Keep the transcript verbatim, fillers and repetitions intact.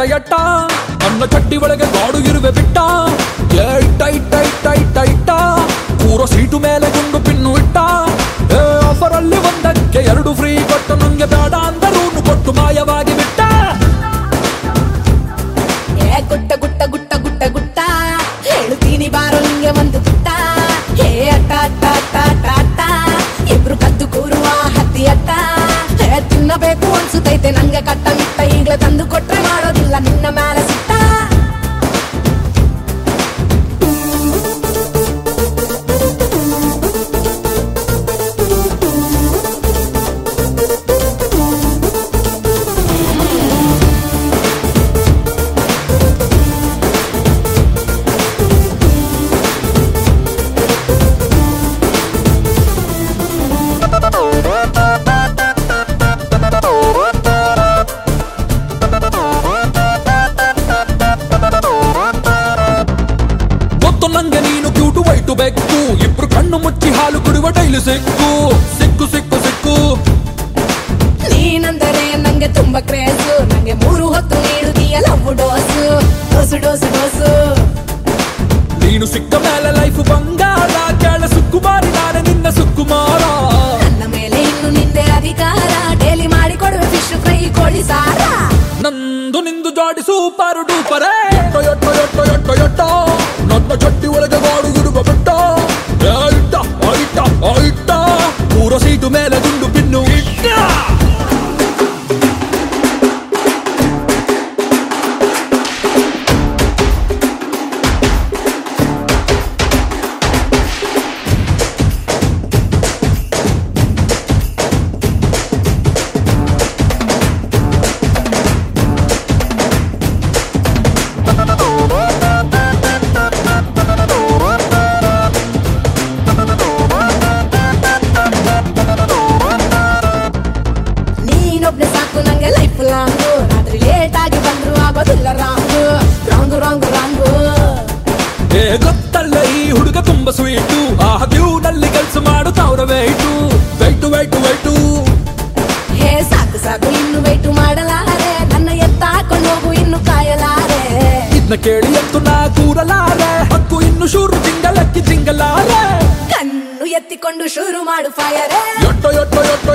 ಎಟ್ಟ ನನ್ನ ಚಡ್ಡಿ ಒಳಗೆ ಗಾಡು ಇರುವೆ ಬಿಟ್ಟ ಇಟ್ಟ ಇಟ್ಟ ಇಟ್ಟ ಇಟ್ಟ ಇಟ್ಟ ಪೂರ ಸೀಟು ಮೇಲೆ ಗುಂಡು ಪಿನ್ನು ಇಟ್ಟ ಆಫರ್ ಅಲ್ಲಿ ಒಂದಕ್ಕೆ ಎರಡು ಫ್ರೀ ಕೊಟ್ಟು ನಂಗೆ ಬೇಡ ಅಂದರೂ ಕೊಟ್ಟು ಮಾಯವಾಗಿ ಬಿಟ್ಟ ಏ ಗುಟ್ಟ ಗುಟ್ಟ ಗುಟ್ಟ ಗುಟ್ಟ ಗುಟ್ಟ ಹೇಳುತ್ತೀನಿ ಬಾರೋ ನಿಂಗೆ ಒಂದು ಗುಟ್ಟ ಹೇ ಅಟ್ಟ ಅಟ್ಟ ಅಟ್ಟ ಅಟ್ಟ ಅಟ್ಟ ಇಬ್ರು ಕದ್ದು ಕೂರುವ ಹತ್ತಿ ಅಟ್ಟ ಹೇ ತಿನ್ನಬೇಕು ಅನ್ಸುತ್ತೈತೆ ನಂಗೆ ಕಟ್ಟ ಮಿಟ್ಟ ಈಗ್ಲೇ ತಂದು ಕೊಟ್ರೆ ಮಾಡೋದಿಲ್ಲ ನಿನ್ನ ಮೇಲೆ ಸಿಟ್ಟ ನಂಗೆ ನೀನು ಕ್ಯೂಟು ವೈಟು ಬೆಕ್ಕು ಇಬ್ರು ಕಣ್ಣು ಮುಚ್ಚಿ ಹಾಲು ಕುಡಿಯುವ ಡೈಲಿ ಸಿಕ್ಕು ಸಿಕ್ಕು ಸಿಕ್ಕು ಸಿಕ್ಕು ನೀನಂದರೆ ನಂಗೆ ತುಂಬಾ ಕ್ರೇಜು ನಂಗೆ ಮೂರು ಹೊತ್ತು ನೀಡುತ್ತೀಯ love dose dose dose dose ನೀನು ಸಿಕ್ಕ ಮೇಲೆ ಲೈಫ್ ಬಂಗಾರ ಕೇಳ ಸುಕ್ಕುಮಾರಿ ನಾನೇ ನಿನ್ನ ಸುಕ್ಕುಮಾರ ನನ್ನ ಮೇಲೆ ಇನ್ನು ನಿಂದೆ ಅಧಿಕಾರ ಡೈಲಿ ಮಾಡಿ ಕೊಡುವೆ ಫಿಶ್ ಫ್ರೈ ಕೋಳಿ ಸಾರ ನಂದು ನಿಂದು ಜೋಡಿ ಸೂಪರ್ ಡೂಪರೇ ಎಟ್ಟೋ ಎಟ್ಟೋ ಎಟ್ಟೋ ಎಟ್ಟೋ ಎಟ್ಟೋ ನನ್ನ ಚಟ್ಟಿ ಒಳಗೆ ಗಾಡು ಇಡುವ ಬಿಟ್ಟ ಇಟ್ಟ ಇಟ್ಟ ಇಟ್ಟ ಪೂರ ಸೀಟು ಮೇಲೆ ಗುಂಡು ಪಿನ್ನು ಇಟ್ಟ ನೀನೊಬ್ನೆ ಸಾಕು ನಂಗೆ ಲೈಫ್ ಲಾಂಗು ರಾತ್ರಿ ಲೇಟ್ ಆಗಿ ಬಂದ್ರು ಆಗೋದಿಲ್ಲ ರಾಂಗು ರಾಂಗು ರಾಂಗು ರಾಂಗು ಏ ಗೊತ್ತಲ್ಲ ಈ ಹುಡುಗ ತುಂಬಾ ಸ್ವೀಟು ಆ ಕ್ಯೂನಲ್ಲಿ ಕೆಲಸ ಮಾಡುತ್ತವ್ರ ವೈಟು ವೈಟು ವೈಟು ವೈಟು ಹೇ ಸಾಕು ಸಾಕು ಇನ್ನು ವೇಟು ಮಾಡಲಾರೆ ನನ್ನ ಎತ್ತ ಹಾಕೊಂಡು ಹೋಗು ಇನ್ನು ಕಾಯಲಾರೆ ಇದನ್ನ ಕೇಳಿ ಎತ್ತು ನಾ ಕೂರಲಾರೆ ಹಕ್ಕು ಇನ್ನು ಶೂರು ಜಿಂಗಲಕ್ಕಿ ಜಿಂಗಲಾರೆ ಕಣ್ಣು ಎತ್ತಿಕೊಂಡು ಶುರು ಮಾಡು ಫೈರೇ ಎಟ್ಟೋ ಎಟ್ಟೋ ಎಟ್ಟೋ